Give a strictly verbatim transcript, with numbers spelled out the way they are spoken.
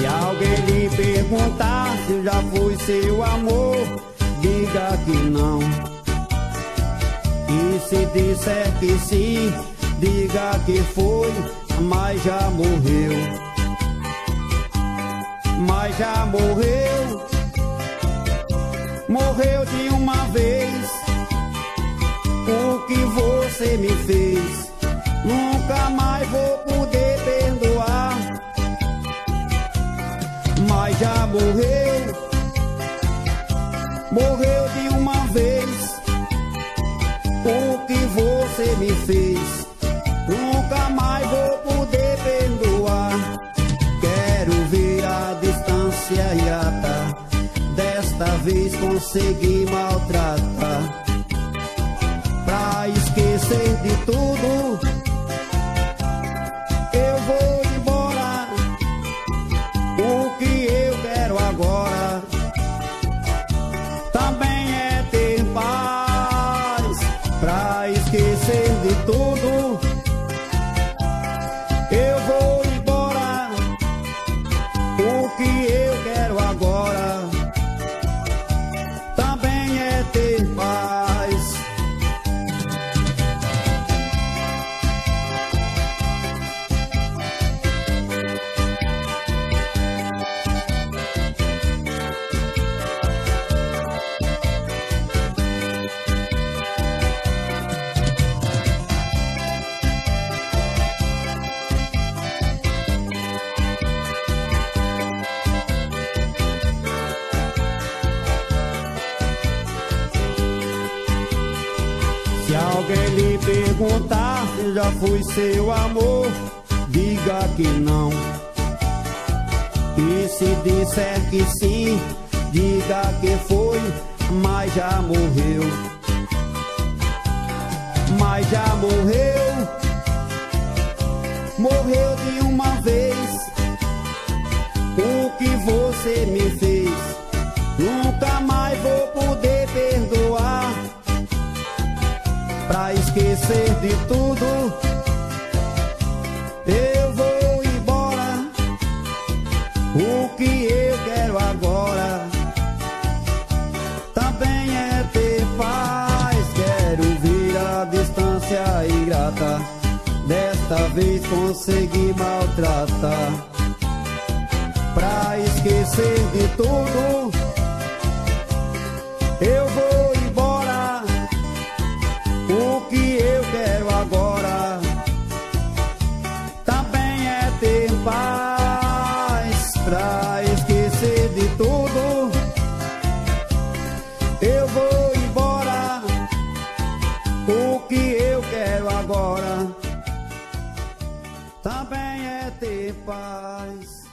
Se alguém lhe perguntar se eu já fui seu amor, diga que não. E se disser que sim, diga que foi, mas já morreu. Mas já morreu. Morreu de uma vez. O que você me fez, nunca mais vou poder perdoar. Mas já morreu. Morreu de uma vez. O que você me fez, nunca mais vou poder perdoar. Quero ver a distância ingrata, desta vez consegui maltratar. Pra esquecer de tudo, eu vou embora. O que eu quero agora também é ter paz. Pra esquecer de tudo, eu vou embora. O que eu quero agora também é ter paz. Se alguém lhe perguntar se já fui seu amor, diga que não. E se disser que sim, diga que foi, mas já morreu. Mas já morreu. Morreu de uma vez. O que você me fez, nunca mais vou poder perdoar. Pra esquecer de tudo, eu vou embora. O que eu quero agora também é ter paz. Quero ver a distância ingrata, desta vez consegui maltratar. Pra esquecer de tudo, eu vou embora. O que eu quero agora também é ter paz. Pra esquecer de tudo, eu vou embora. O que eu quero agora também é ter paz.